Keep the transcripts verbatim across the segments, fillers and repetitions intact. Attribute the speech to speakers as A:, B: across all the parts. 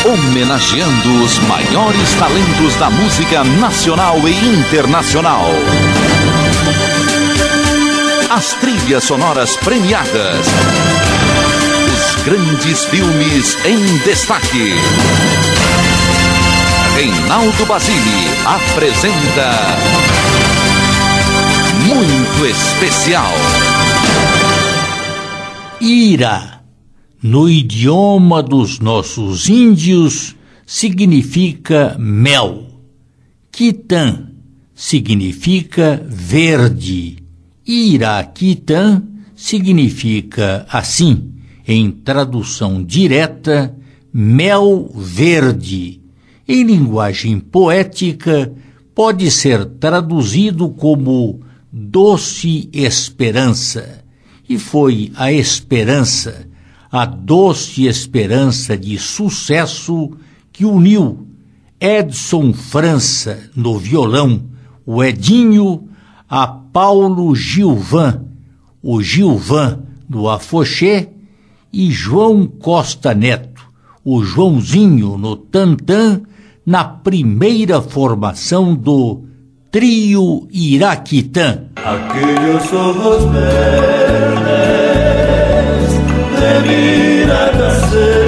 A: Homenageando os maiores talentos da música nacional e internacional. As trilhas sonoras premiadas. Os grandes filmes em destaque. Reinaldo Basile apresenta Muito Especial.
B: Ira, no idioma dos nossos índios, significa mel. Quitã significa verde. Iraquitã significa, assim, em tradução direta, mel verde. Em linguagem poética, pode ser traduzido como doce esperança. E foi a esperança, a doce esperança de sucesso que uniu Edson França no violão, o Edinho, a Paulo Gilvan, o Gilvan do afoxé, e João Costa Neto, o Joãozinho no tantã, na primeira formação do Trio Iraquitã.
C: Aquellos ojos verdes de miradas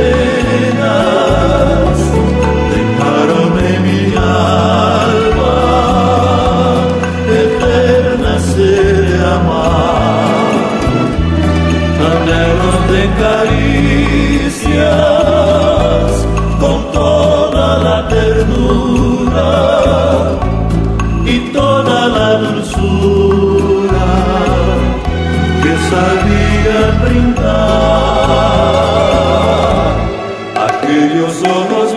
C: serenas dejaron en mi alma eterna sed de amar, anhelos de caricias con toda la ternura y toda la dulzura que sabía brindar aquellos ojos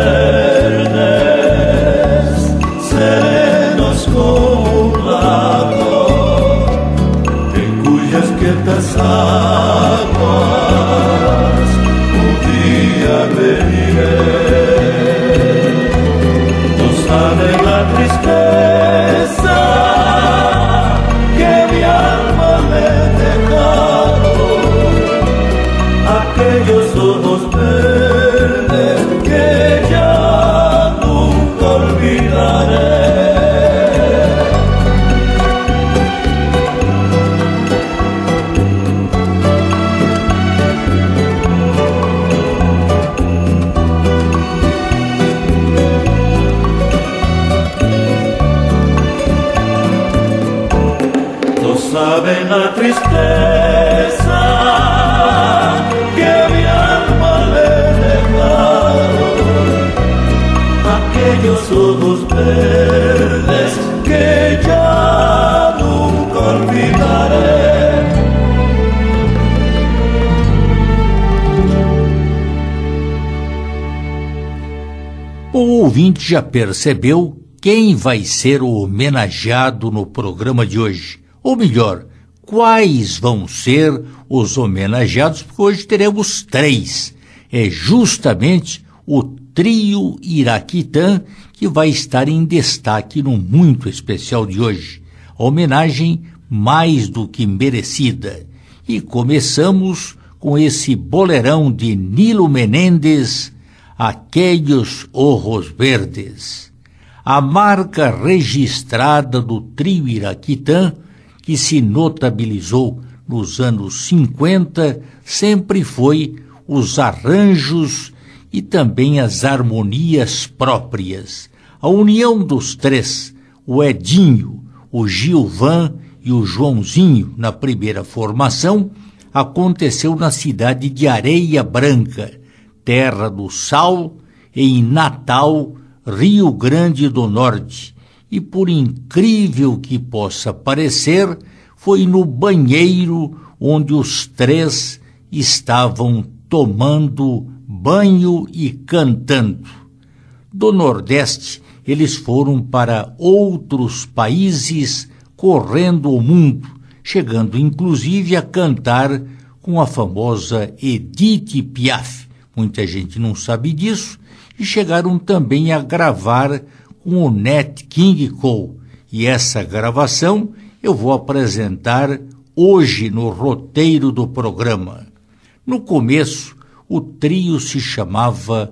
C: verdes, serenos como un lago, en cuyas quietas aguas un día veniré. No sabe la tristeza que mi alma le dejado, aquellos ojos verdes que ya nunca olvidaré. Saben la tristeza que mi alma le he dejado, aquellos ojos verdes que ya nunca olvidaré.
B: O ouvinte já percebeu quem vai ser o homenageado no programa de hoje. Ou melhor, quais vão ser os homenageados, porque hoje teremos três. É justamente o Trio Iraquitã que vai estar em destaque no Muito Especial de hoje. A homenagem mais do que merecida. E começamos com esse bolerão de Nilo Menendez, Aquellos Ojos Verdes. A marca registrada do Trio Iraquitã, que se notabilizou nos anos cinquenta, sempre foi os arranjos e também as harmonias próprias. A união dos três, o Edinho, o Gilvan e o Joãozinho, na primeira formação, aconteceu na cidade de Areia Branca, terra do sal, em Natal, Rio Grande do Norte. E por incrível que possa parecer, foi no banheiro onde os três estavam tomando banho e cantando. Do Nordeste, eles foram para outros países correndo o mundo, chegando inclusive a cantar com a famosa Edith Piaf. Muita gente não sabe disso, e chegaram também a gravar com o Nat King Cole. E essa gravação eu vou apresentar hoje no roteiro do programa. No começo, o trio se chamava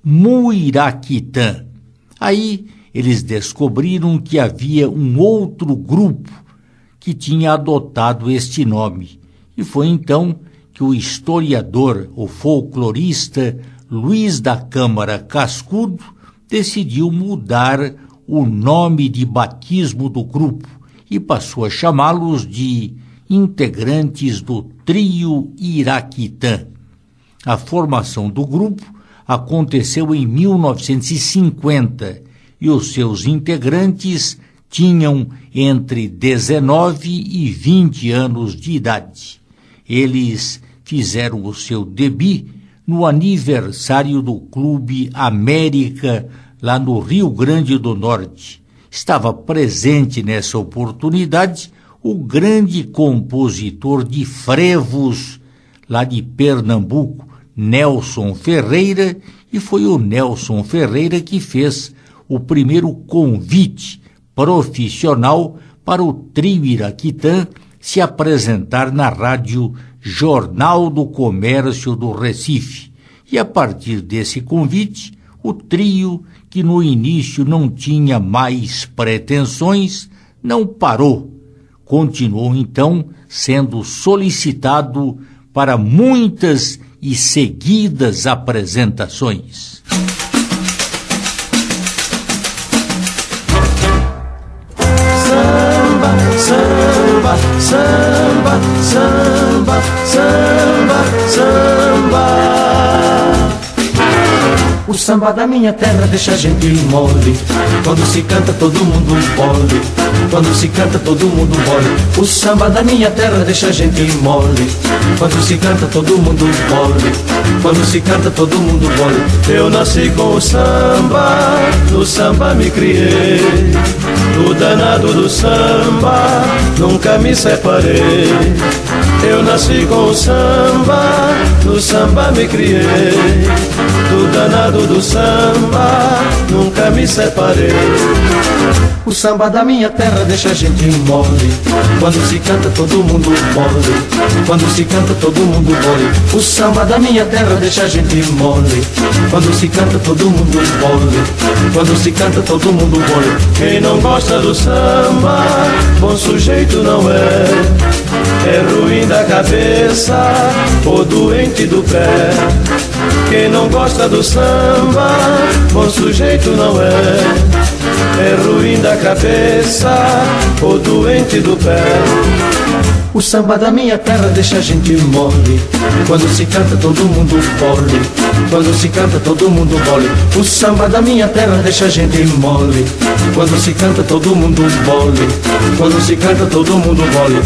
B: Muiraquitã. Aí eles descobriram que havia um outro grupo que tinha adotado este nome, e foi então que o historiador, o folclorista Luiz da Câmara Cascudo decidiu mudar o nome de batismo do grupo e passou a chamá-los de integrantes do Trio Iraquitã. A formação do grupo aconteceu em mil novecentos e cinquenta e os seus integrantes tinham entre dezenove e vinte anos de idade. Eles fizeram o seu debut no aniversário do Clube América, lá no Rio Grande do Norte. Estava presente nessa oportunidade o grande compositor de frevos lá de Pernambuco, Nelson Ferreira, e foi o Nelson Ferreira que fez o primeiro convite profissional para o Trio Iraquitã se apresentar na rádio Jornal do Comércio do Recife. E a partir desse convite, o trio, que no início não tinha mais pretensões, não parou. Continuou então sendo solicitado para muitas e seguidas apresentações.
C: Samba, samba, samba, samba, samba. O samba da minha terra deixa a gente mole. Quando se canta todo mundo bole. Quando se canta todo mundo bole. O samba da minha terra deixa a gente mole. Quando se canta todo mundo bole. Quando se canta todo mundo bole. Eu nasci com o samba, no samba me criei. Do danado do samba, nunca me separei. Eu nasci com o samba, no samba me criei. Do danado do samba, nunca me separei. O samba da minha terra deixa a gente mole. Quando se canta todo mundo mole. Quando se canta todo mundo mole. O samba da minha terra deixa a gente mole. Quando se canta todo mundo mole. Quando se canta todo mundo mole. Quem não gosta do samba, bom sujeito não é. É ruim da cabeça ou doente do pé. Quem não gosta do samba, bom sujeito não é. É ruim da cabeça ou doente do pé. O samba da minha terra deixa a gente mole. Quando se canta todo mundo bole. Quando se canta todo mundo bole. O samba da minha terra deixa a gente mole. Quando se canta todo mundo bole. Quando se canta todo mundo bole.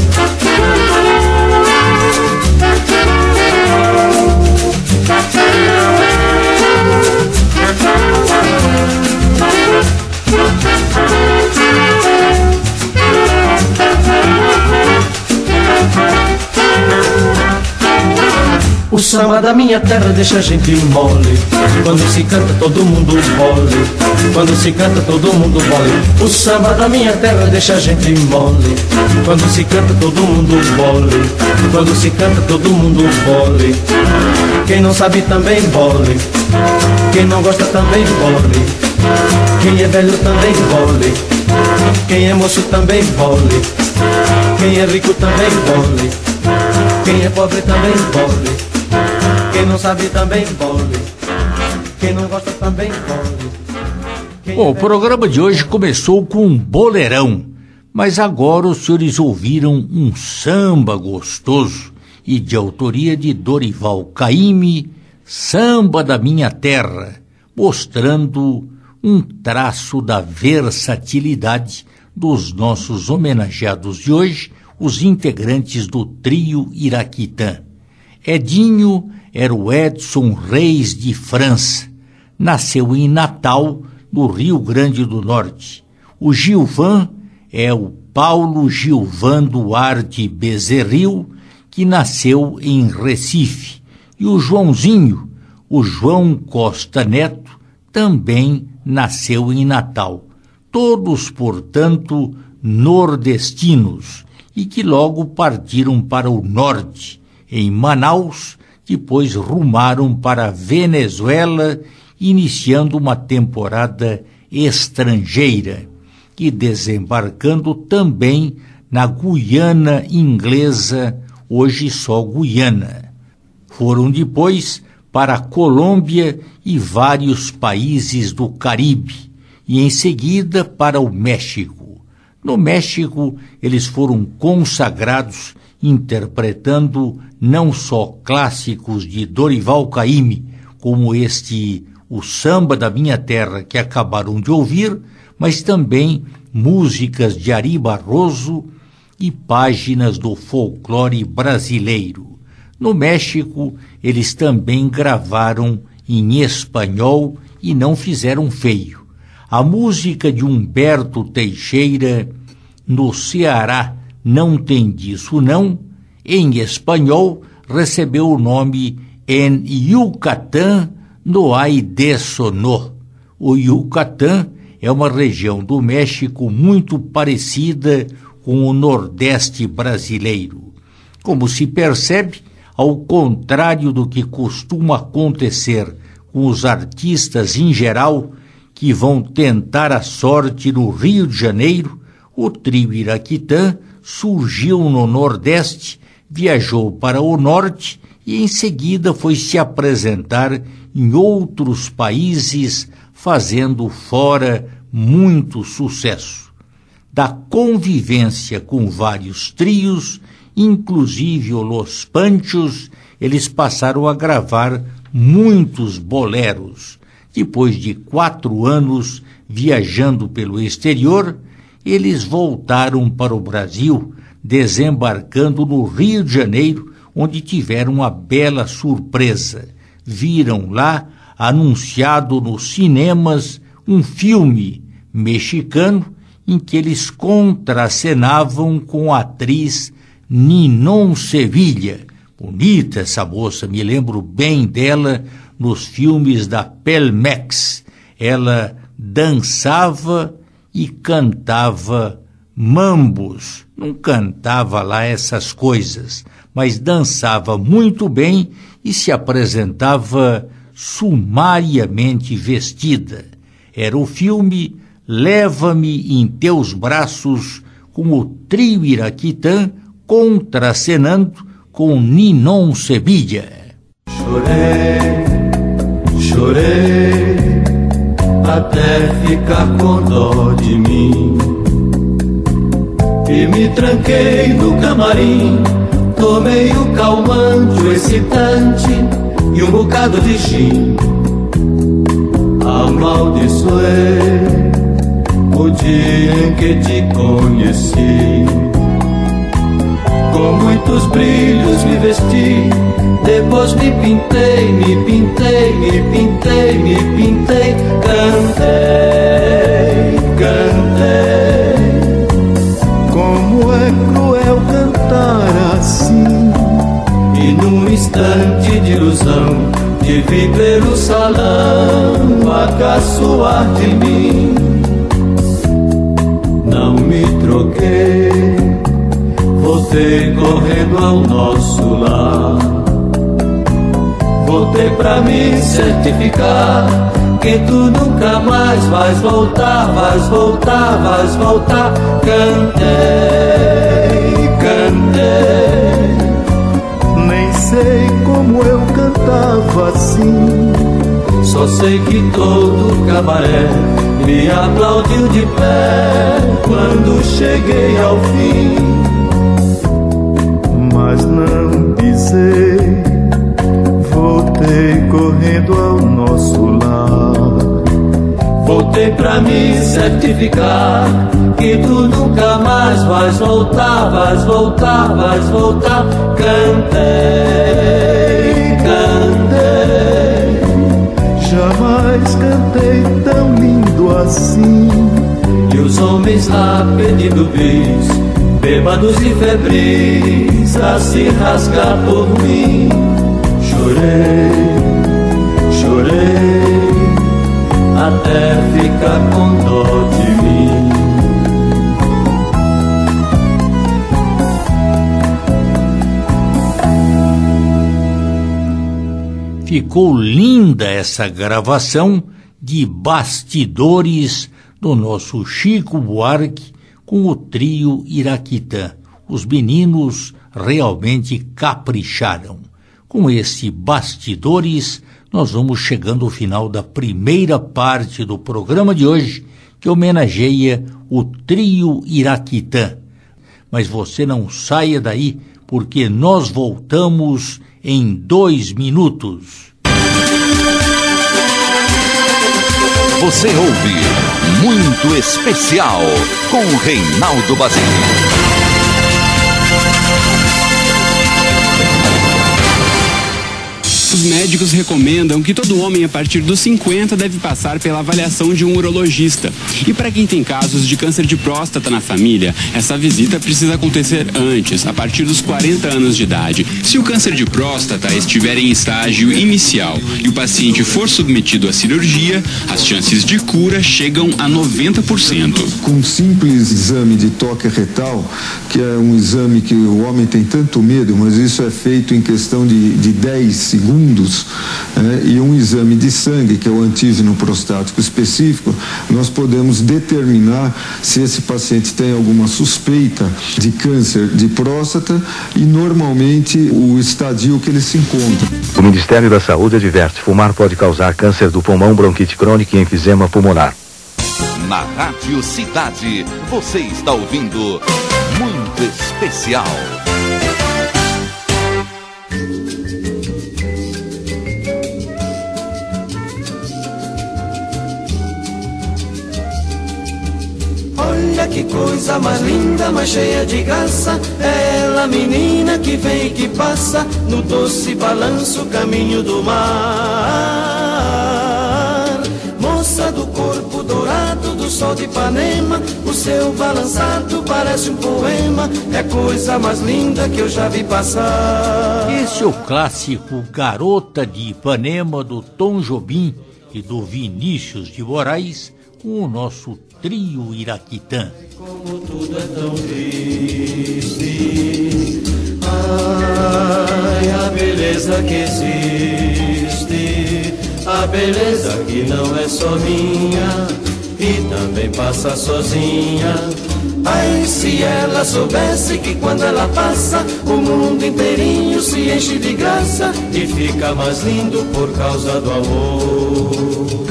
C: O samba da minha terra deixa a gente mole. Quando se canta todo mundo bole. Quando se canta todo mundo bole. O samba da minha terra deixa a gente mole. Quando se canta todo mundo bole. Quando se canta todo mundo bole. Quem não sabe também bole. Quem não gosta também bole. Quem é velho também bole. Quem é moço também bole. Quem é rico também bole. Quem é pobre também bole. Quem não sabe também bole. Quem não gosta também bole.
B: Bom, o programa de hoje começou com um boleirão, mas agora os senhores ouviram um samba gostoso e de autoria de Dorival Caymmi, Samba da Minha Terra, mostrando um traço da versatilidade dos nossos homenageados de hoje, os integrantes do Trio Iraquitã. Edinho era o Edson Reis de França, nasceu em Natal, no Rio Grande do Norte. O Gilvan é o Paulo Gilvan Duarte Bezerril, que nasceu em Recife. E o Joãozinho, o João Costa Neto, também nasceu em Natal. Todos, portanto, nordestinos, e que logo partiram para o norte, em Manaus, depois rumaram para a Venezuela iniciando uma temporada estrangeira e desembarcando também na Guiana Inglesa, hoje só Guiana. Foram depois para a Colômbia e vários países do Caribe, e em seguida para o México. No México, eles foram consagrados interpretando não só clássicos de Dorival Caymmi, como este O Samba da Minha Terra, que acabaram de ouvir, mas também músicas de Ari Barroso e páginas do folclore brasileiro. No México, eles também gravaram em espanhol e não fizeram feio. A música de Humberto Teixeira, No Ceará Não Tem Disso Não, em espanhol, recebeu o nome En Yucatán No Hay de Eso No. O Yucatán é uma região do México muito parecida com o Nordeste brasileiro. Como se percebe, ao contrário do que costuma acontecer com os artistas em geral, que vão tentar a sorte no Rio de Janeiro, o trio Iraquitã surgiu no Nordeste, viajou para o Norte e em seguida foi se apresentar em outros países, fazendo fora muito sucesso. Da convivência com vários trios, inclusive o Los Panchos, eles passaram a gravar muitos boleros. Depois de quatro anos viajando pelo exterior, eles voltaram para o Brasil, desembarcando no Rio de Janeiro, onde tiveram uma bela surpresa. Viram lá, anunciado nos cinemas, um filme mexicano em que eles contracenavam com a atriz Ninon Sevilla. Bonita essa moça, me lembro bem dela nos filmes da Pelmex. Ela dançava e cantava mambos. Não cantava lá essas coisas, mas dançava muito bem e se apresentava sumariamente vestida. Era o filme Leva-me em Teus Braços, com o trio Iraquitã contracenando com Ninon Sevilla.
C: Chorei, chorei, até ficar com dó de mim, e me tranquei no camarim, tomei o calmante, o excitante e um bocado de gin. Amaldiçoei o dia em que te conheci, com muitos brilhos me vesti, depois me pintei, me pintei, me pintei, me pintei, cantei, cantei. Como é cruel cantar assim, e num instante de ilusão te vi pelo salão a caçoar de mim. Não me troquei, voltei correndo ao nosso lar, voltei pra me certificar que tu nunca mais vais voltar, vais voltar, vais voltar. Cantei, cantei, nem sei como eu cantava assim, só sei que todo cabaré me aplaudiu de pé quando cheguei ao fim. Mas não pisei, voltei correndo ao nosso lar, voltei pra me certificar que tu nunca mais vais voltar, vais voltar, vais voltar. Cantei, cantei, jamais cantei tão lindo assim, e os homens lá pedindo bis, bêbados e febris, a se rasgar por mim. Chorei, chorei, até ficar com dó de mim.
B: Ficou linda essa gravação de bastidores do nosso Chico Buarque com o trio Iraquitã. Os meninos realmente capricharam. Com esse bastidores, nós vamos chegando ao final da primeira parte do programa de hoje, que homenageia o trio Iraquitã. Mas você não saia daí, porque nós voltamos em dois minutos.
A: Você ouve Muito Especial com Reinaldo Basile.
D: Os médicos recomendam que todo homem a partir dos cinquenta deve passar pela avaliação de um urologista. E para quem tem casos de câncer de próstata na família, essa visita precisa acontecer antes, a partir dos quarenta anos de idade. Se o câncer de próstata estiver em estágio inicial e o paciente for submetido à cirurgia, as chances de cura chegam a noventa por cento.
E: Com um simples exame de toque retal, que é um exame que o homem tem tanto medo, mas isso é feito em questão de, de dez segundos, É, e um exame de sangue, que é o antígeno prostático específico, nós podemos determinar se esse paciente tem alguma suspeita de câncer de próstata e normalmente o estadio que ele se encontra.
F: O Ministério da Saúde adverte: fumar pode causar câncer do pulmão, bronquite crônica e enfisema pulmonar.
A: Na Rádio Cidade, você está ouvindo Muito Especial.
C: Olha que coisa mais linda, mais cheia de graça, é ela, menina que vem e que passa no doce balanço, caminho do mar. Moça do corpo dourado do sol de Ipanema, o seu balançado parece um poema, é coisa mais linda que eu já vi passar.
B: Esse é o clássico Garota de Ipanema, do Tom Jobim e do Vinícius de Moraes, com o nosso trio Iraquitã.
C: Como tudo é tão triste, ai, a beleza que existe, a beleza que não é só minha e também passa sozinha. Ai, se ela soubesse que quando ela passa, o mundo inteirinho se enche de graça e fica mais lindo por causa do amor.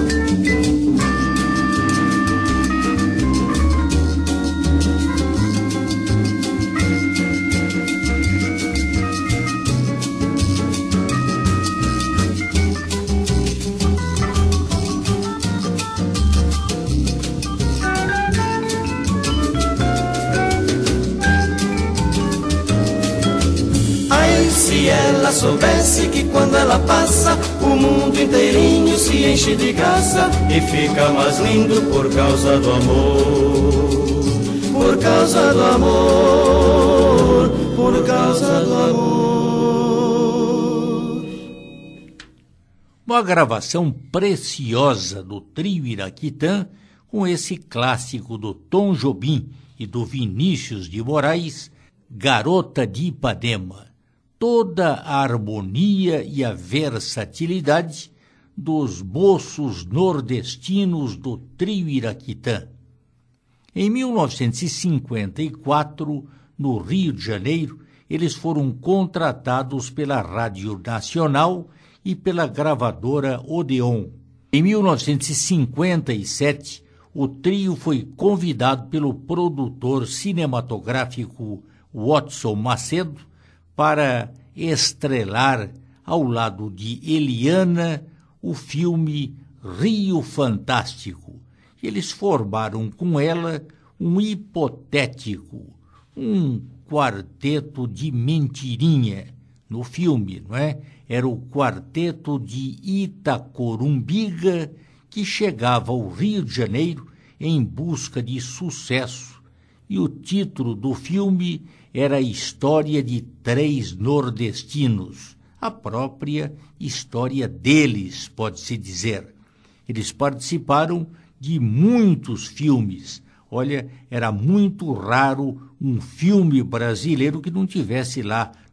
C: Se ela soubesse que quando ela passa, o mundo inteirinho se enche de graça e fica mais lindo por causa do amor, por causa do amor, por causa do amor.
B: Uma gravação preciosa do trio Iraquitã com esse clássico do Tom Jobim e do Vinícius de Moraes, Garota de Ipanema. Toda a harmonia e a versatilidade dos moços nordestinos do trio Iraquitã. Em mil novecentos e cinquenta e quatro, no Rio de Janeiro, eles foram contratados pela Rádio Nacional e pela gravadora Odeon. Em mil novecentos e cinquenta e sete, o trio foi convidado pelo produtor cinematográfico Watson Macedo para estrelar, ao lado de Eliana, o filme Rio Fantástico. Eles formaram com ela um hipotético, um quarteto de mentirinha no filme, não é? Era o quarteto de Itacorumbiga, que chegava ao Rio de Janeiro em busca de sucesso, e o título do filme era a história de três nordestinos, a própria história deles, pode-se dizer. Eles participaram de muitos filmes. Olha, era muito raro um filme brasileiro que não tivesse lá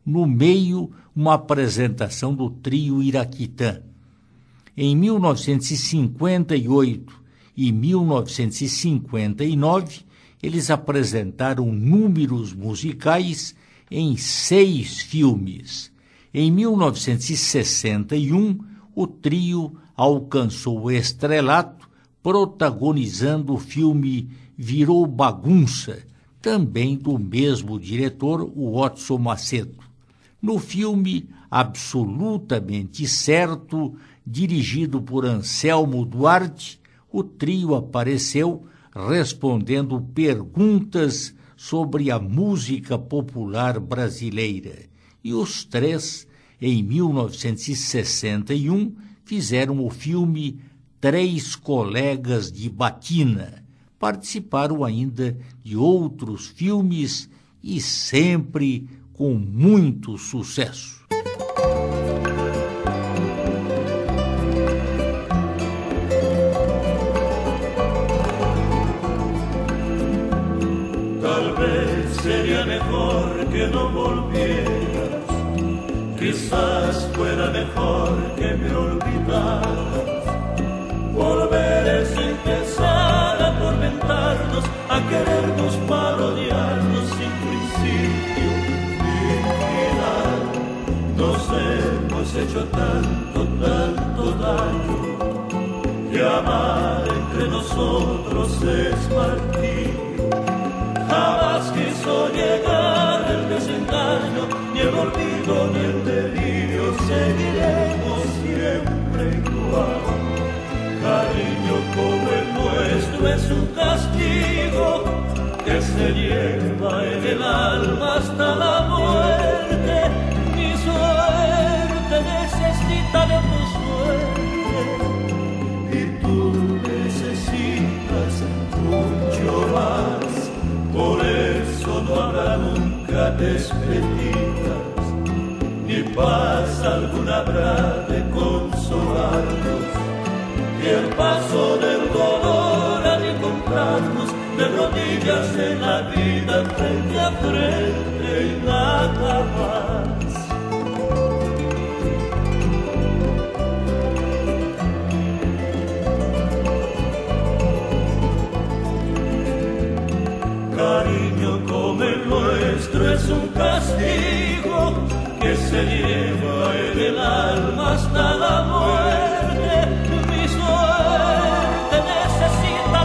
B: no meio, uma apresentação do trio Iraquitã. Em mil novecentos e cinquenta e oito e mil novecentos e cinquenta e nove, eles apresentaram números musicais em seis filmes. Em mil novecentos e sessenta e um, o trio alcançou o estrelato, protagonizando o filme Virou Bagunça, também do mesmo diretor, o Watson Macedo. No filme Absolutamente Certo, dirigido por Anselmo Duarte, o trio apareceu respondendo perguntas sobre a música popular brasileira. E os três, em mil novecentos e sessenta e um, fizeram o filme Três Colegas de Batina. Participaram ainda de outros filmes e sempre com muito sucesso.
C: Talvez sería mejor que no volvieras, quizás fuera mejor que me olvidaras. Volver es empezar a atormentarnos, a querernos parodiarnos sin principio ni final. Nos hemos hecho tanto, tanto daño, que amar entre nosotros es martirio. Jamás quiso llegar el desengaño, ni el olvido ni el delirio, seguiremos siempre igual. Cariño como el nuestro es un castigo que se lleva en el alma hasta la muerte. Mi suerte necesita de tu suerte y tú necesitas mucho más. Por eso no habrá nunca despedidas, ni paz alguna habrá de consolarnos. Y el paso del dolor ha de encontrarnos de rodillas en la vida, frente a frente y nada más. Cariño como el nuestro es un castigo que se lleva en el alma hasta la muerte. Mi suerte necesita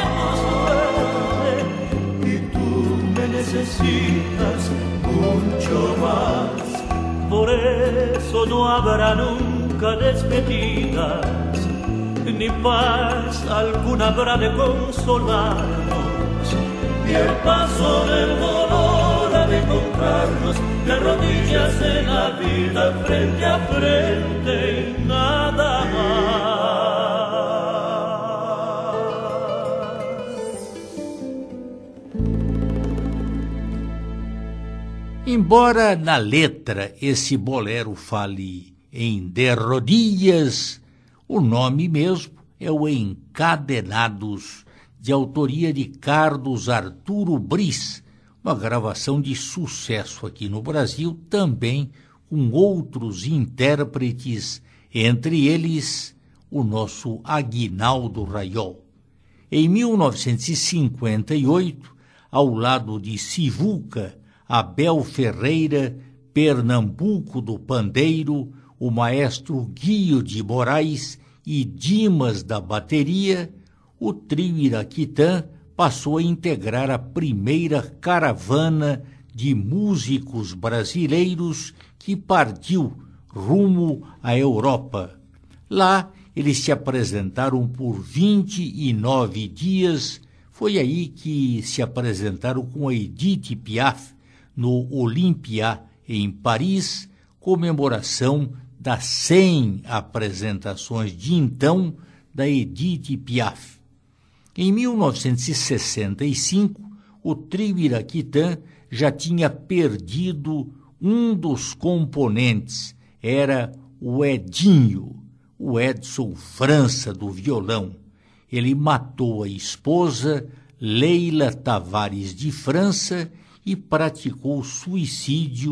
C: de tu suerte y tú me necesitas mucho más. Por eso no habrá nunca despedidas, ni paz alguna habrá de consolarnos. Y el paso del dolor ha de encontrarnos de rodillas en la vida, frente a frente y nada más.
B: Embora na letra esse bolero fale em de rodillas, o nome mesmo é o Encadenados, de autoria de Carlos Arturo Bris, uma gravação de sucesso aqui no Brasil, também com outros intérpretes, entre eles o nosso Aguinaldo Raiol. Em mil novecentos e cinquenta e oito, ao lado de Sivuca, Abel Ferreira, Pernambuco do Pandeiro, o maestro Guio de Moraes e Dimas da bateria, o trio Iraquitã passou a integrar a primeira caravana de músicos brasileiros que partiu rumo à Europa. Lá, eles se apresentaram por vinte e nove dias. Foi aí que se apresentaram com a Edith Piaf no Olympia, em Paris, comemoração das cem apresentações de então da Edith Piaf. Em mil novecentos e sessenta e cinco, o trio Iraquitã já tinha perdido um dos componentes, era o Edinho, o Edson França do violão. Ele matou a esposa, Leila Tavares de França, e praticou suicídio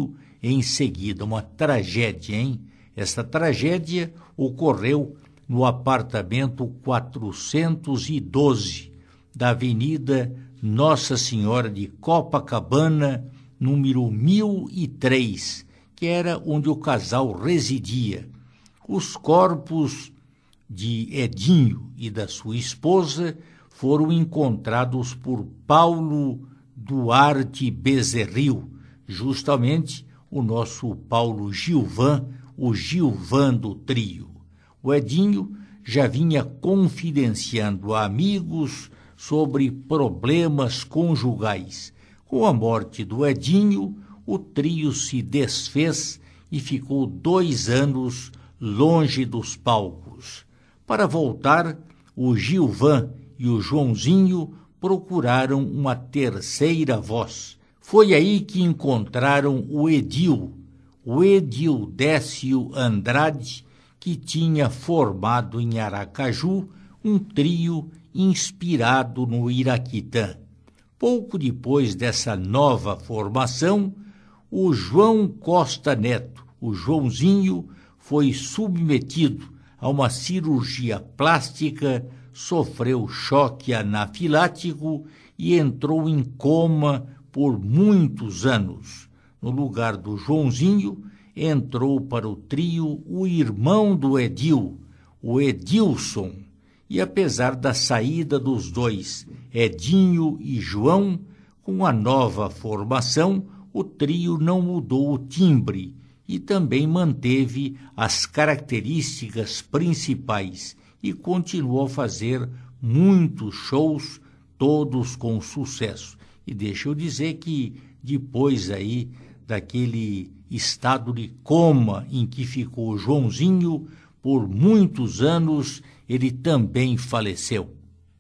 B: em seguida. Uma tragédia, hein? Essa tragédia ocorreu no apartamento quatrocentos e doze da Avenida Nossa Senhora de Copacabana, número mil e três, que era onde o casal residia. Os corpos de Edinho e da sua esposa foram encontrados por Paulo Duarte Bezerril, justamente o nosso Paulo Gilvan, o Gilvan do trio. O Edinho já vinha confidenciando a amigos sobre problemas conjugais. Com a morte do Edinho, o trio se desfez e ficou dois anos longe dos palcos. Para voltar, o Gilvan e o Joãozinho procuraram uma terceira voz. Foi aí que encontraram o Edil, o Edildécio Andrade, que tinha formado em Aracaju um trio inspirado no Iraquitã. Pouco depois dessa nova formação, o João Costa Neto, o Joãozinho, foi submetido a uma cirurgia plástica, sofreu choque anafilático e entrou em coma por muitos anos. No lugar do Joãozinho, entrou para o trio o irmão do Edil, o Edilson, e apesar da saída dos dois, Edinho e João, com a nova formação, o trio não mudou o timbre e também manteve as características principais e continuou a fazer muitos shows, todos com sucesso. E deixa eu dizer que depois aí daquele estado de coma em que ficou o Joãozinho, por muitos anos ele também faleceu.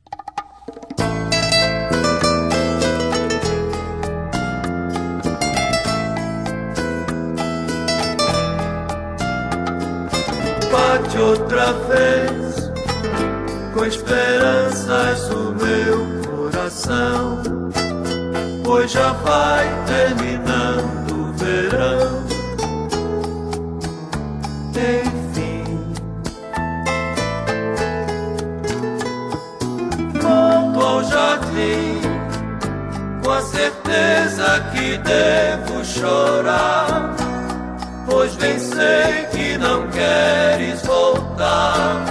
C: Bate outra vez, com esperanças o meu coração, pois já vai terminando o verão. Enfim, volto ao jardim, com a certeza que devo chorar, pois bem sei que não queres voltar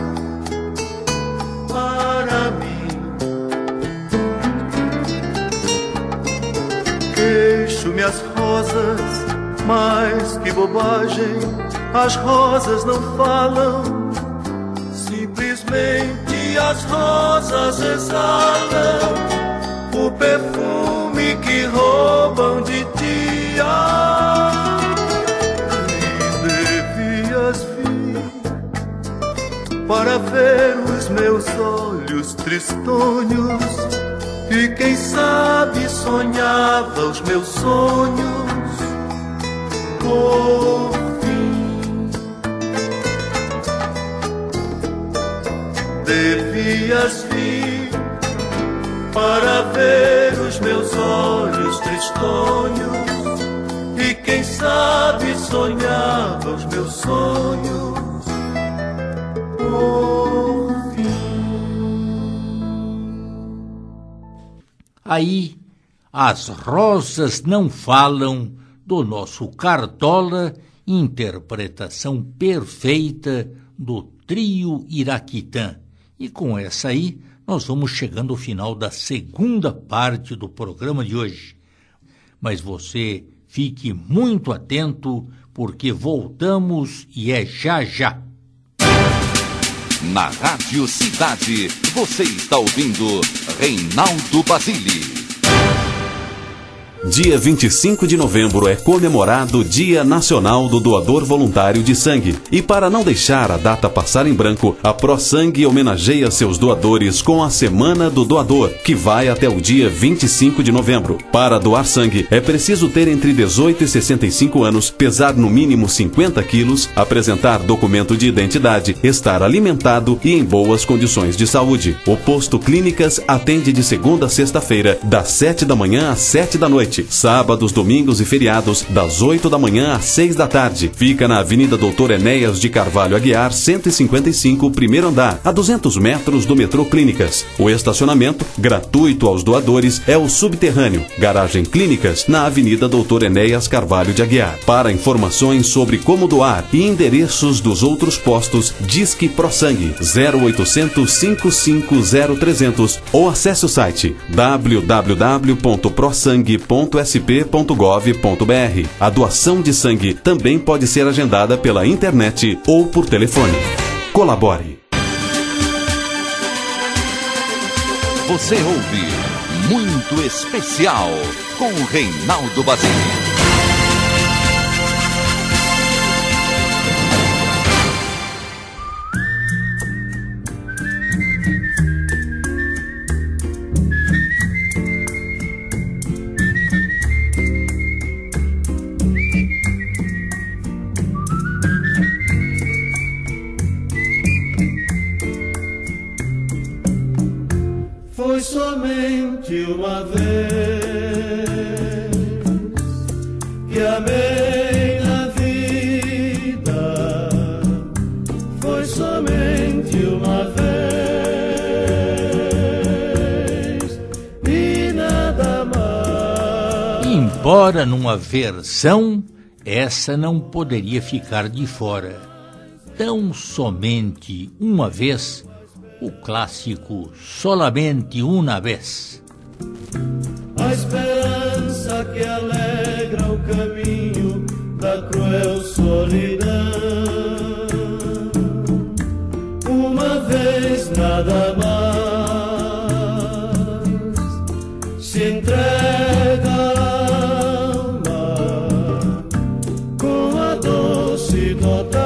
C: para mim. Queixo-me as rosas, mas que bobagem, as rosas não falam, simplesmente as rosas exalam o perfume que roubam de ti. Ah, para ver os meus olhos tristonhos, e quem sabe sonhava os meus sonhos por fim. Devias vir para ver os meus olhos tristonhos, e quem sabe sonhava os meus sonhos.
B: Aí, as rosas não falam, do nosso Cartola, interpretação perfeita do trio Iraquitã. E com essa aí, nós vamos chegando ao final da segunda parte do programa de hoje. Mas você fique muito atento, porque voltamos e é já já.
A: Na Rádio Cidade, você está ouvindo Reinaldo Basile.
G: Dia vinte e cinco de novembro é comemorado o Dia Nacional do Doador Voluntário de Sangue. E para não deixar a data passar em branco, a ProSangue homenageia seus doadores com a Semana do Doador, que vai até o dia vinte e cinco de novembro. Para doar sangue, é preciso ter entre dezoito e sessenta e cinco anos, pesar no mínimo cinquenta quilos, apresentar documento de identidade, estar alimentado e em boas condições de saúde. O Posto Clínicas atende de segunda a sexta-feira, das sete da manhã às sete da noite. noite. Sábados, domingos e feriados, das oito da manhã às seis da tarde. Fica na Avenida Doutor Enéas de Carvalho Aguiar, cento e cinquenta e cinco, primeiro andar, a duzentos metros do metrô Clínicas. O estacionamento, gratuito aos doadores, é o subterrâneo. Garagem Clínicas, na Avenida Doutor Enéas Carvalho de Aguiar. Para informações sobre como doar e endereços dos outros postos, Disque ProSangue zero oitocentos, cinco cinco zero, trezentos ou acesse o site w w w ponto prosangue ponto s p ponto gov ponto b r. A doação de sangue também pode ser agendada pela internet ou por telefone. Colabore.
A: Você ouve Muito Especial com Reinaldo Basile.
C: Foi somente uma vez que amei na vida, foi somente uma vez e nada mais.
B: Embora numa versão, essa não poderia ficar de fora. Tão somente uma vez, o clássico Solamente Una Vez.
C: A esperança que alegra o caminho da cruel solidão, uma vez nada mais se entrega a alma com a doce total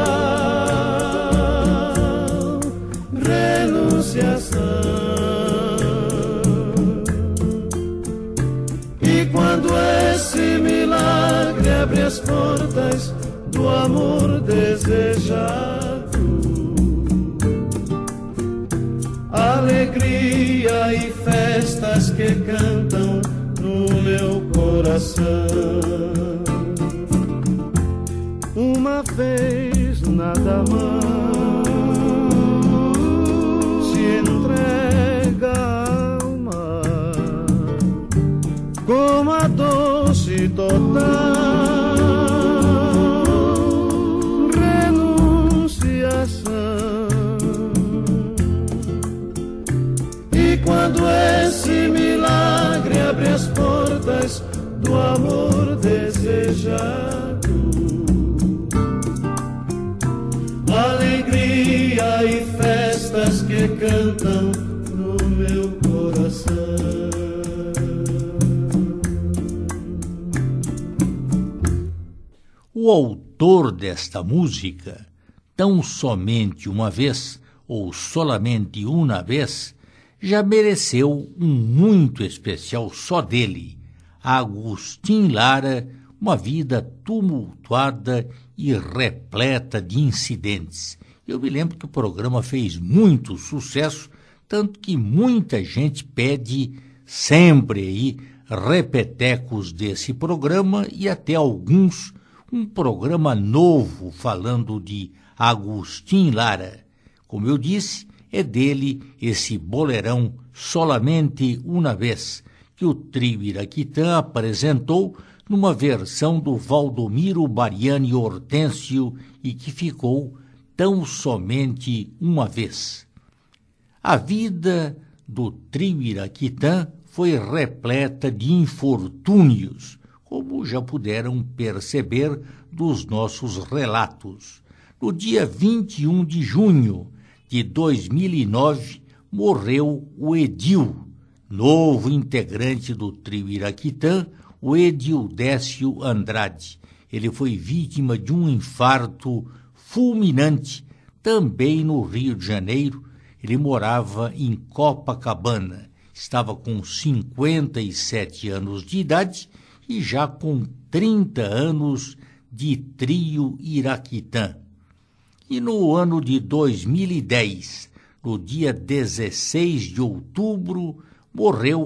C: e quando esse milagre abre as portas do amor desejado, alegria e festas que cantam no meu coração. Uma vez nada mais entrega a alma com a doce total renunciação. E quando esse milagre abre as portas do amor desejado, alegria e festas que cantam no meu coração.
B: O autor desta música, Tão Somente Uma Vez, ou Solamente Una Vez, já mereceu um muito especial só dele, Agustín Lara, uma vida tumultuada e repleta de incidentes. Eu me lembro que o programa fez muito sucesso, tanto que muita gente pede sempre aí repetecos desse programa e até alguns um programa novo falando de Agustín Lara. Como eu disse, é dele esse boleirão Solamente Una Vez, que o trio Iraquitã apresentou numa versão do Valdomiro Bariani Hortêncio e que ficou Tão Somente Uma Vez. A vida do trio Iraquitã foi repleta de infortúnios, como já puderam perceber dos nossos relatos. No dia vinte e um de junho de dois mil e nove, morreu o Edil, novo integrante do trio Iraquitã, o Edildécio Andrade. Ele foi vítima de um infarto fulminante, também no Rio de Janeiro. Ele morava em Copacabana, estava com cinquenta e sete anos de idade e já com trinta anos de trio Iraquitã. E no ano de dois mil e dez, no dia dezesseis de outubro, morreu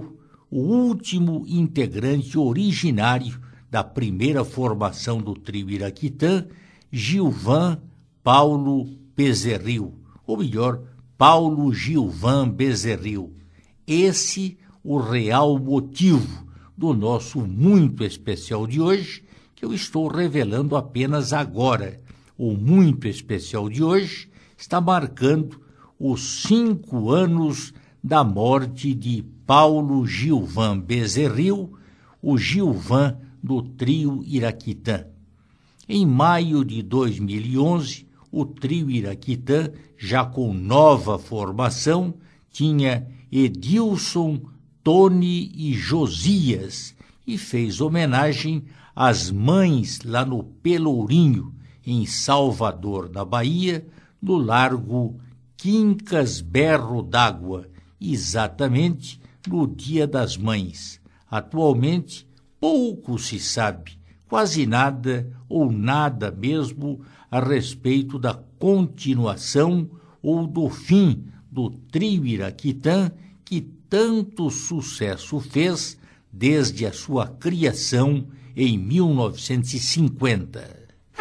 B: o último integrante originário da primeira formação do trio Iraquitã, Gilvan Paulo Bezerril, ou melhor, Paulo Gilvan Bezerril. Esse o real motivo do nosso muito especial de hoje, que eu estou revelando apenas agora. O muito especial de hoje está marcando os cinco anos da morte de Paulo Gilvan Bezerril, o Gilvan do trio Iraquitã. Em maio de dois mil e onze, o trio Iraquitã, já com nova formação, tinha Edilson, Tony e Josias, e fez homenagem às mães lá no Pelourinho, em Salvador, na Bahia, no Largo Quincas Berro d'Água, exatamente no Dia das Mães. Atualmente, pouco se sabe, quase nada ou nada mesmo a respeito da continuação ou do fim do trio Iraquitã, que tanto sucesso fez desde a sua criação em mil novecentos e cinquenta.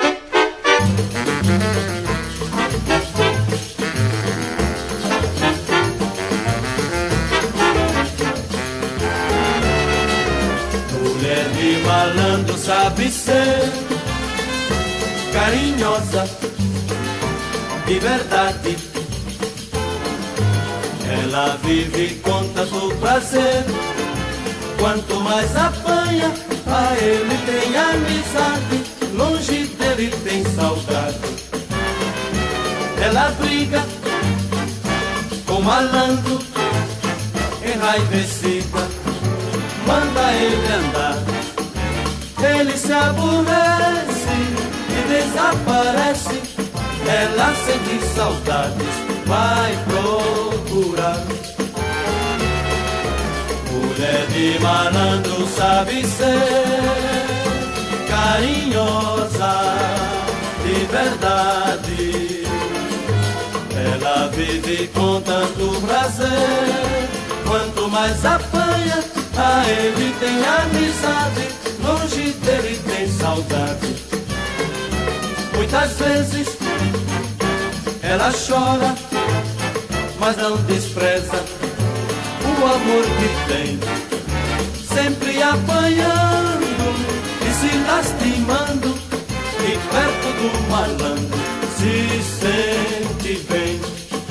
C: Mulher de malandro sabe ser carinhosa, de verdade. Ela vive com tanto prazer, quanto mais apanha, a ele tem amizade, longe dele tem saudade. Ela briga com malandro, enraivecida, manda ele andar. Ele se aborrece e desaparece, ela sente saudades, vai procurar. Mulher de malandro sabe ser carinhosa, de verdade. Ela vive com tanto prazer, quanto mais apanha, a ele tem amizade, longe dele tem saudade. Muitas vezes ela chora, mas não despreza o amor que tem, sempre apanhando e se lastimando, e perto do malandro se sente bem.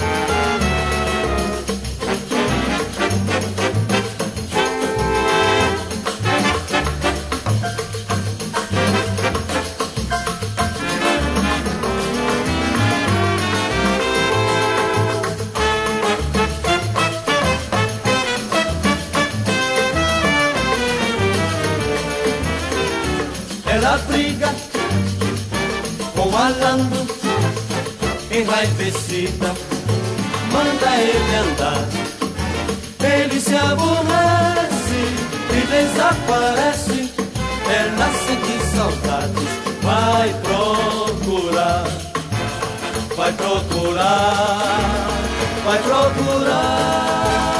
C: Ela briga com malandro, enraivecida, manda ele andar. Ele se aborrece e desaparece, ela sente saudades, vai procurar, vai procurar, vai procurar.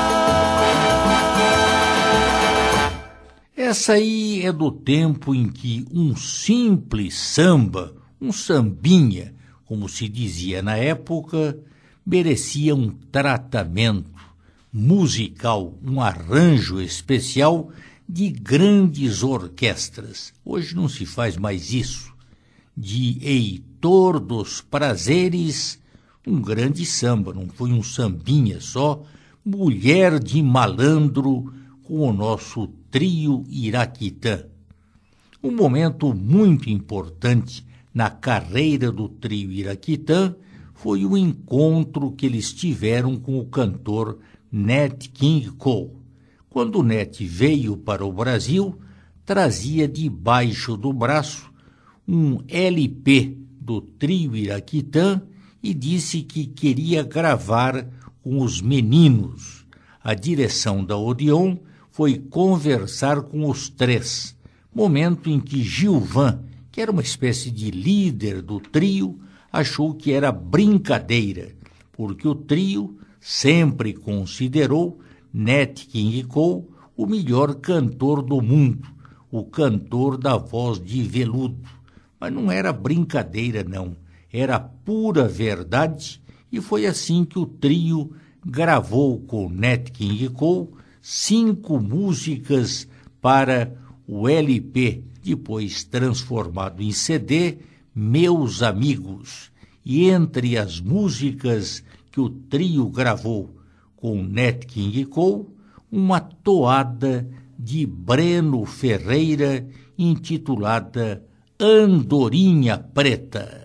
B: Essa aí é do tempo em que um simples samba, um sambinha, como se dizia na época, merecia um tratamento musical, um arranjo especial de grandes orquestras. Hoje não se faz mais isso. De Heitor dos Prazeres, um grande samba, não foi um sambinha só, Mulher de Malandro, com o nosso trio Iraquitã. Um momento muito importante na carreira do trio Iraquitã foi o encontro que eles tiveram com o cantor Nat King Cole. Quando Nat veio para o Brasil, trazia debaixo do braço um L P do trio Iraquitã e disse que queria gravar com os meninos. A direção da Odeon foi conversar com os três, momento em que Gilvan, que era uma espécie de líder do trio, achou que era brincadeira, porque o trio sempre considerou Nat King Cole o melhor cantor do mundo, o cantor da voz de veludo. Mas não era brincadeira, não. Era pura verdade, e foi assim que o trio gravou com Nat King Cole cinco músicas para o L P, depois transformado em C D, Meus Amigos. E entre as músicas que o trio gravou com Nat King Cole, uma toada de Breno Ferreira intitulada Andorinha Preta.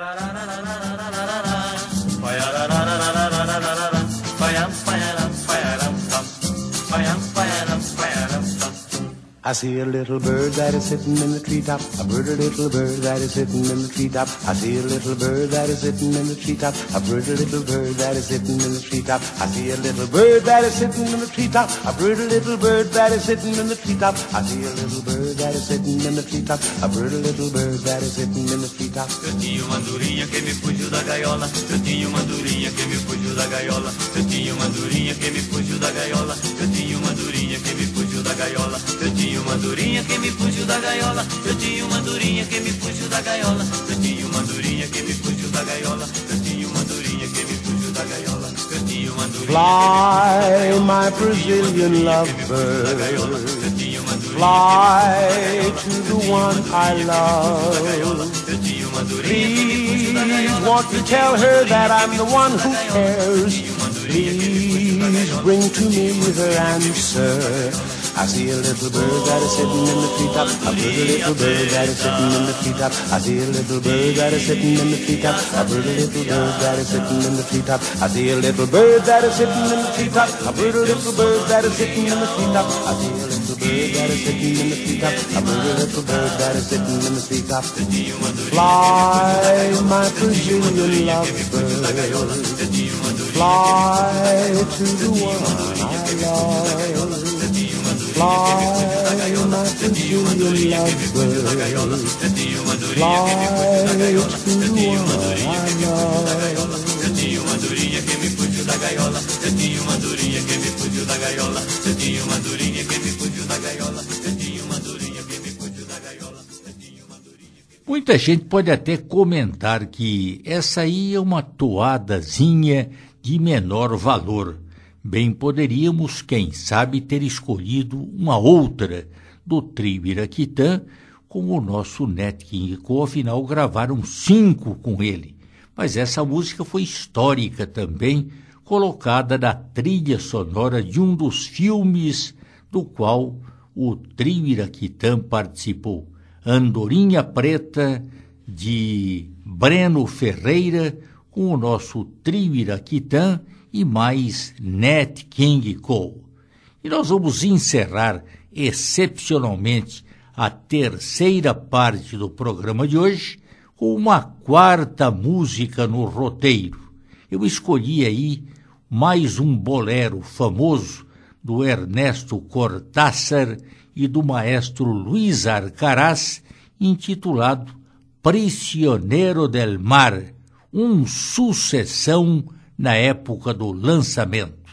H: I see a little bird that is sitting in the treetop. A bird, a little bird that is sitting in the treetop. I see a little bird that is sitting in the treetop. A bird, a little bird that is sitting in the treetop. I see a little bird that is sitting in the treetop. A bird, a little bird that is sitting in the treetop. I see a little bird that is sitting in the treetop. A bird, a little bird that is sitting in the treetop.
I: Eu tinha uma andorinha que me fugiu da gaiola. Eu tinha uma andorinha que me fugiu da gaiola. Eu tinha uma andorinha que me fugiu da gaiola. Eu tinha uma andorinha que me fugiu da gaiola. Eu tinha uma andorinha que me fugiu da gaiola. Eu tinha uma andorinha que me fugiu da gaiola. Eu tinha uma andorinha que me fugiu da gaiola. Eu tinha uma andorinha que me fugiu da gaiola. Eu tinha uma andorinha.
H: Fly, my Brazilian lovebird. Fly to the one I love. Please, want to tell her that I'm the one who cares. Please bring to me her answer. I see a little bird that is sitting in the treetop. A pretty little bird that is sitting in the treetop. I see a little bird that is sitting in the treetop. A pretty little bird that is sitting in the treetop. I see a little bird that is sitting in the treetop. A pretty little bird that is sitting in the treetop. I see a little bird that is sitting in the treetop. A pretty little bird that is sitting in the treetop. Fly, my Brazilian lovebird. Fly to the one I love. Fly, my Brazilian lovebird. Fly to the one I love.
I: Eu tinha uma andorinha que me fugiu da gaiola. Eu tinha uma andorinha que me fugiu da gaiola. Eu tinha uma andorinha que me fugiu da gaiola. Eu tinha uma andorinha que me fugiu da gaiola.
B: Muita gente pode até comentar que essa aí é uma toadazinha de menor valor. Bem poderíamos, quem sabe, ter escolhido uma outra do trio Iraquitã, com o nosso Nat King Cole, afinal gravaram cinco com ele. Mas essa música foi histórica também, colocada na trilha sonora de um dos filmes do qual o trio Iraquitã participou. Andorinha Preta, de Breno Ferreira, com o nosso trio Iraquitã e mais Nat King Cole. E nós vamos encerrar excepcionalmente a terceira parte do programa de hoje com uma quarta música no roteiro. Eu escolhi aí mais um bolero famoso do Ernesto Cortázar e do maestro Luiz Arcaraz, intitulado Prisioneiro del Mar, um sucessão na época do lançamento.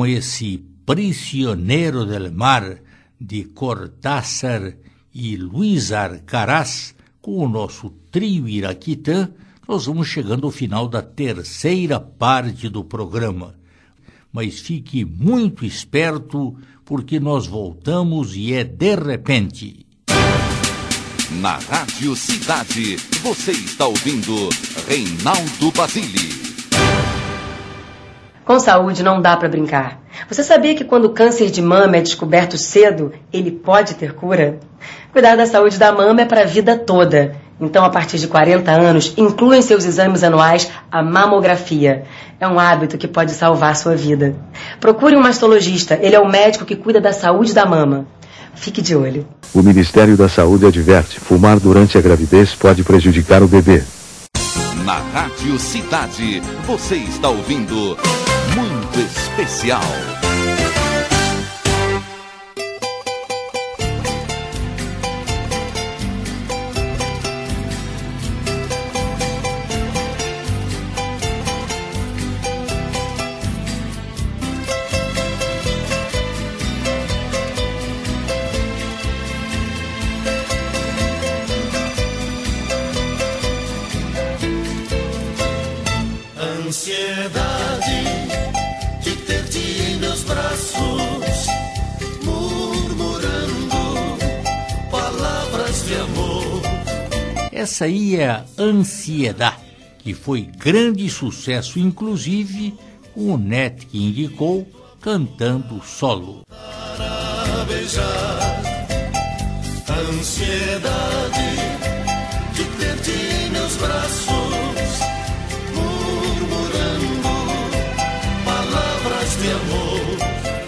B: com esse Prisioneiro del Mar de Cortázar e Luiz Arcaraz, com o nosso trio Iraquitã, nós vamos chegando ao final da terceira parte do programa. Mas fique muito esperto, porque nós voltamos e é de repente.
A: Na Rádio Cidade, você está ouvindo Reinaldo Basile.
J: Com saúde não dá para brincar. Você sabia que quando o câncer de mama é descoberto cedo, ele pode ter cura? Cuidar da saúde da mama é para a vida toda. Então, a partir de quarenta anos, inclua em seus exames anuais a mamografia. É um hábito que pode salvar sua vida. Procure um mastologista, ele é o médico que cuida da saúde da mama. Fique de olho.
F: O Ministério da Saúde adverte: fumar durante a gravidez pode prejudicar o bebê.
A: Na Rádio Cidade, você está ouvindo Muito Especial.
C: Ansiedade de ter-te em meus braços, murmurando palavras de amor.
B: Essa aí é a Ansiedade, que foi grande sucesso, inclusive com o Nat King Cole cantando solo.
C: Para beijar, ansiedade de ter-te em meus braços, de amor,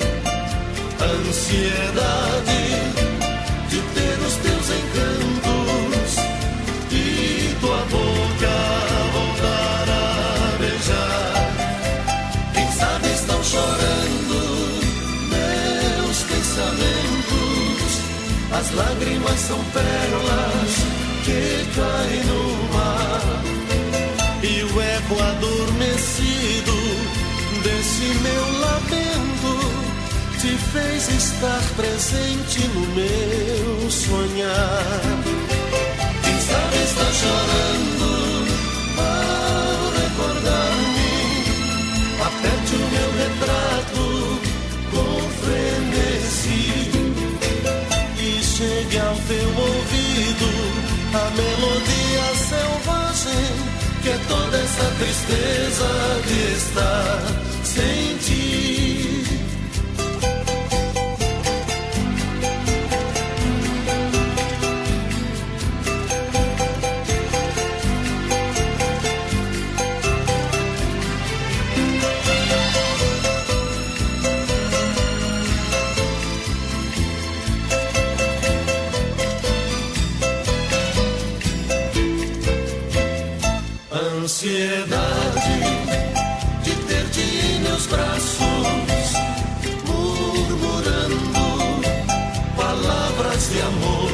C: ansiedade de ter os teus encantos e tua boca voltar a beijar. Quem sabe estão chorando meus pensamentos, as lágrimas são pérolas que caem no mar, e o eco adormecido desse meu lamento te fez estar presente no meu sonhar. Quem sabe está chorando ao recordar-me, aperte o meu retrato com frenesi e chegue ao teu ouvido a melodia selvagem que é toda essa tristeza de estar sem ti. Ansiedade de ter-te em meus braços, murmurando palavras de amor.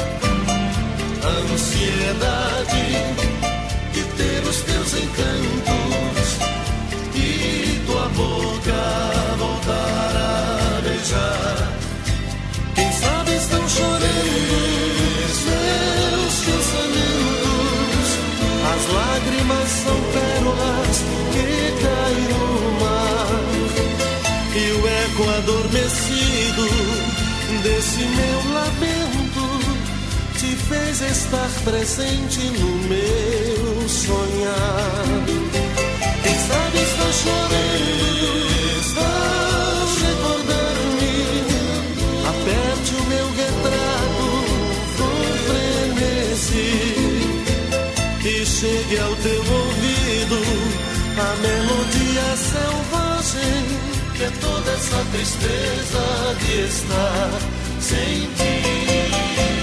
C: Ansiedade de ter os teus encantos e tua boca voltar a beijar. Quem sabe estão chorando meus pensamentos, as lágrimas são pérolas que caem no mar, e o eco adormecido desse meu lamento te fez estar presente no meu sonhar. Quem sabe está chorando, está recordando-me, aperte o meu retrato com frenesi e chegue ao teu ouvido a melodia selvagem que é toda essa tristeza de estar sem ti.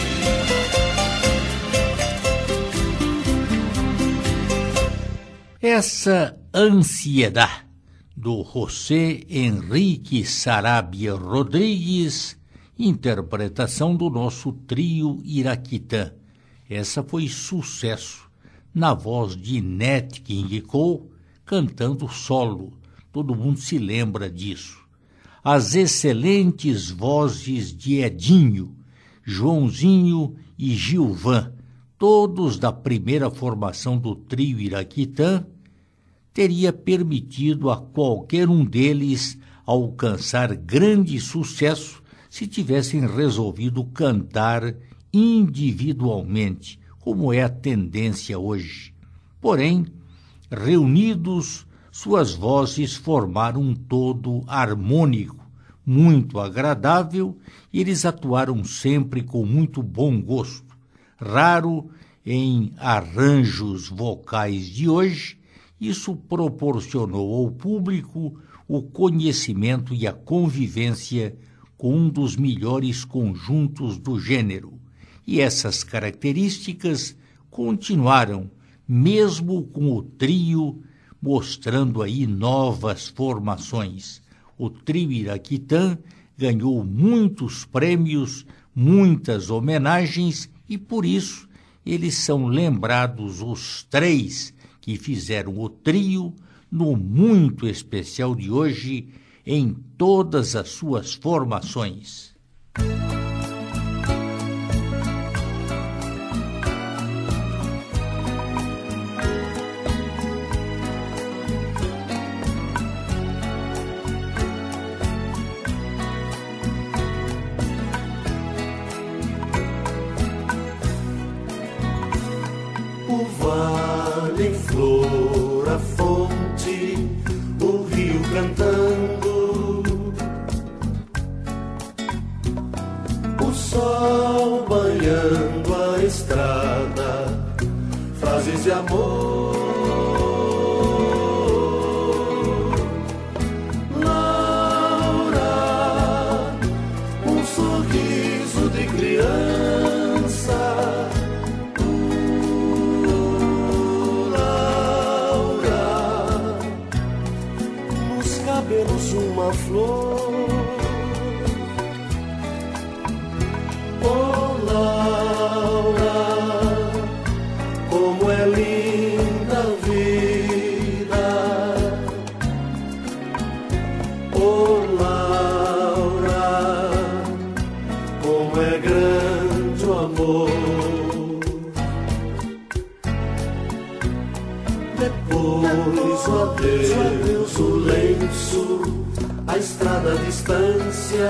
B: Essa Ansiedade, do José Henrique Sarabia Rodrigues, interpretação do nosso trio Iraquitã. Essa foi sucesso na voz de Nat King Cole, cantando solo. Todo mundo se lembra disso. as excelentes vozes de Edinho, Joãozinho e Gilvan, todos da primeira formação do trio Iraquitã, teria permitido a qualquer um deles alcançar grande sucesso se tivessem resolvido cantar individualmente, como é a tendência hoje. Porém, reunidos, suas vozes formaram um todo harmônico, muito agradável, e eles atuaram sempre com muito bom gosto, raro em arranjos vocais de hoje. Isso proporcionou ao público o conhecimento e a convivência com um dos melhores conjuntos do gênero, e essas características continuaram, mesmo com o trio mostrando aí novas formações. O trio Iraquitã ganhou muitos prêmios, muitas homenagens, e por isso eles são lembrados os três que fizeram o trio no muito especial de hoje em todas as suas formações.
C: O vale em flor, a fonte, o rio cantando, o sol banhando a estrada, frases de amor. Laura, um sorriso de criança. Cabelos uma flor. Oh, Laura, como é linda a vida. Oh, Laura, como é grande o amor. Depois o adeus, o lenço, a estrada, a distância,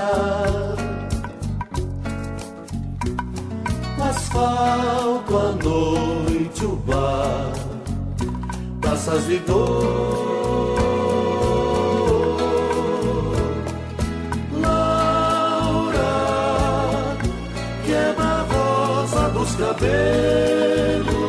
C: o asfalto, a noite, o bar, taças de dor. Laura, quebra a rosa dos cabelos.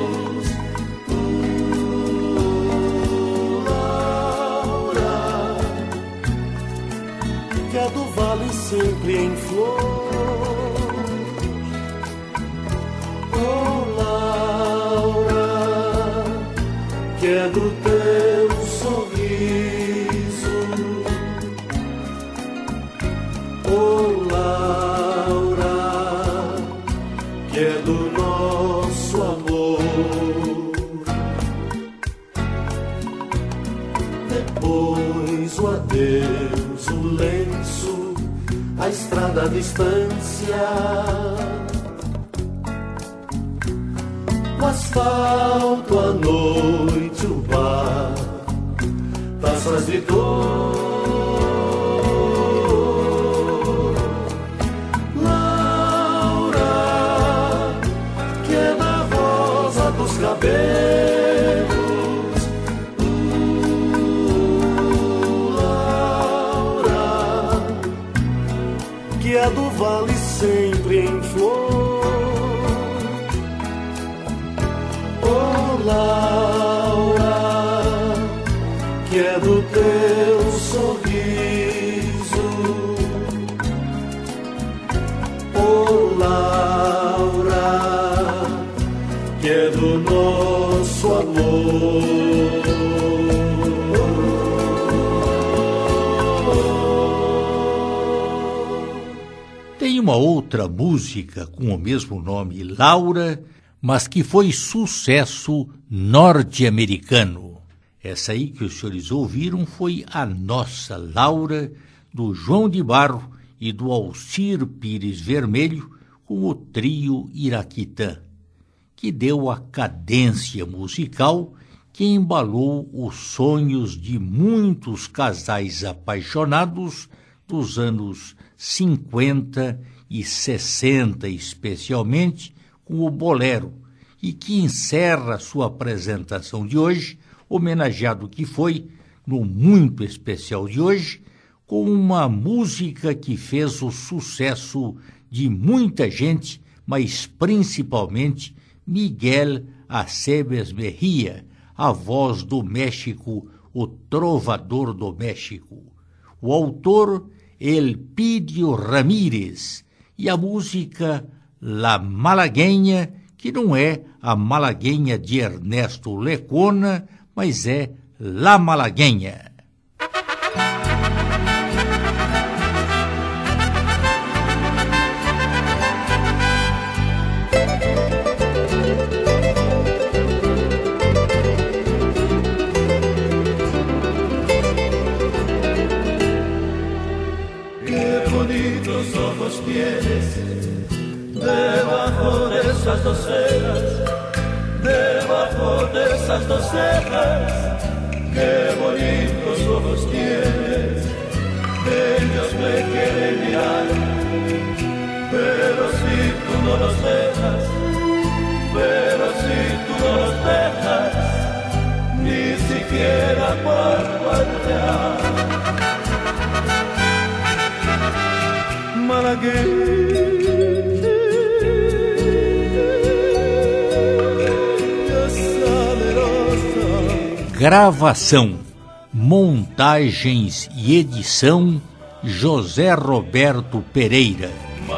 C: Do vale sempre em flor. Oh, Laura, que é do teu sorriso. Oh, Laura, que é do nosso amor. Depois o adeus, o lenço, a estrada, a distância, o asfalto, a noite, o bar, taças de dor. Laura, que é da rosa dos cabelos. Que é do vale sempre em flor. Oh, Laura, que é do teu sorriso. Oh, Laura, que é do nosso amor.
B: Tem uma outra música com o mesmo nome, Laura, mas que foi sucesso norte-americano. Essa aí que os senhores ouviram foi a nossa Laura, do João de Barro e do Alcir Pires Vermelho com o trio Iraquitã, que deu a cadência musical que embalou os sonhos de muitos casais apaixonados dos anos cinquenta e sessenta, especialmente com o bolero, e que encerra sua apresentação de hoje, homenageado que foi, no muito especial de hoje, com uma música que fez o sucesso de muita gente, mas principalmente Miguel Aceves Mejía, a voz do México, o trovador do México. O autor, Elpidio Ramírez, e a música La Malagueña, que não é a Malagueña de Ernesto Lecona, mas é La Malagueña.
I: Debajo de esas dos cejas, debajo de esas dos cejas, qué bonitos ojos tienes, ellos me quieren mirar, pero si tú no los dejas, pero si tú no los dejas, ni siquiera parpadear. Malagueña
B: Gravação, montagens e edição José Roberto Pereira.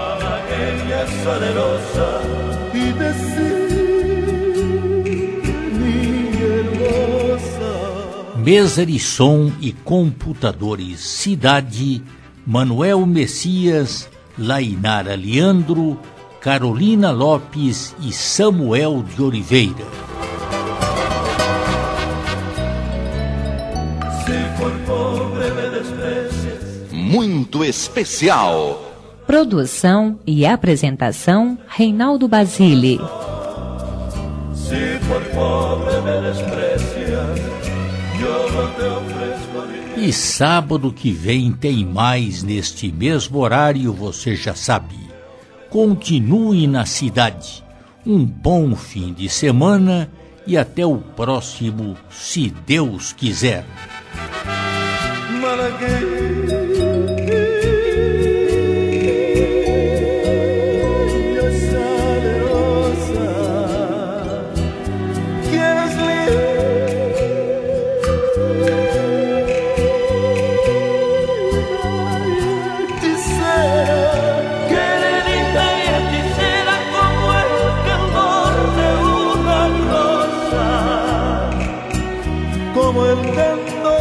B: Mesa de som e computadores Cidade, Manuel Messias, Lainara Leandro, Carolina Lopes e Samuel de Oliveira.
A: Muito especial.
K: Produção e apresentação Reinaldo Basile.
B: E sábado que vem tem mais neste mesmo horário, você já sabe. Continue na cidade. Um bom fim de semana e até o próximo, se Deus quiser.
I: Como el canto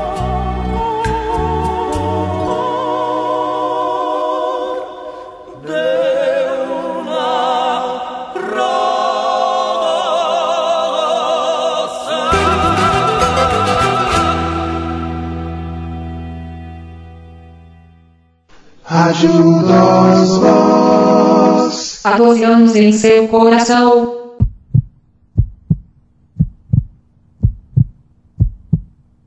I: de una rosa.
L: Ajuda-os vós
K: a doze anos em seu coração.